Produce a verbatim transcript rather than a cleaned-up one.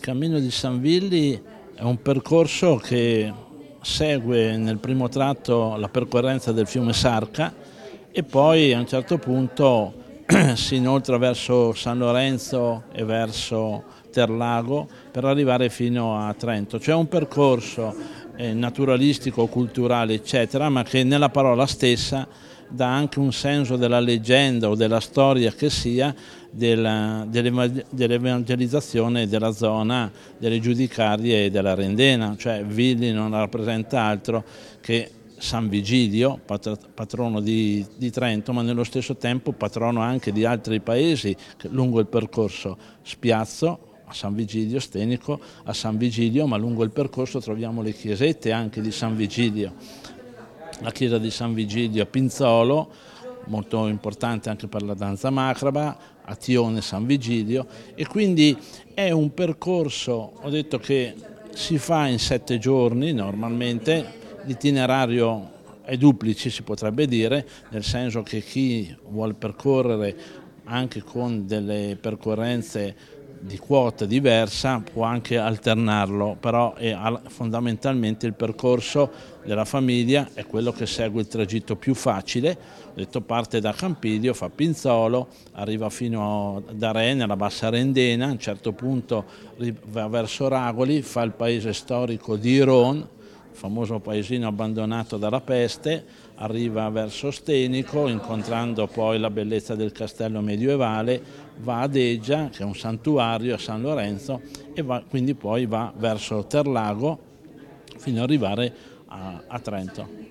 Cammino di San Villi è un percorso che segue nel primo tratto la percorrenza del fiume Sarca e poi a un certo punto si inoltra verso San Lorenzo e verso Terlago per arrivare fino a Trento. C'è un percorso eh, naturalistico, culturale, eccetera, ma che nella parola stessa dà anche un senso della leggenda o della storia che sia della, dell'evangelizzazione della zona delle Giudicarie e della Rendena, cioè Villi non rappresenta altro che San Vigilio, patrono di, di Trento, ma nello stesso tempo patrono anche di altri paesi lungo il percorso. Spiazzo a San Vigilio, Stenico a San Vigilio, ma lungo il percorso troviamo le chiesette anche di San Vigilio. La chiesa di San Vigilio a Pinzolo, molto importante anche per la danza macraba, a Tione San Vigilio, e quindi è un percorso, ho detto, che si fa in sette giorni normalmente. L'itinerario è duplice, si potrebbe dire, nel senso che chi vuole percorrere anche con delle percorrenze di quota diversa può anche alternarlo, però è fondamentalmente il percorso della famiglia è quello che segue il tragitto più facile. Ho detto, parte da Campidio, fa Pinzolo, arriva fino ad Are nella bassa Rendena, a un certo punto va verso Ragoli, fa il paese storico di Iron, famoso paesino abbandonato dalla peste, arriva verso Stenico, incontrando poi la bellezza del castello medievale, va a Deggia, che è un santuario, a San Lorenzo, e va, quindi poi va verso Terlago fino ad arrivare a, a Trento.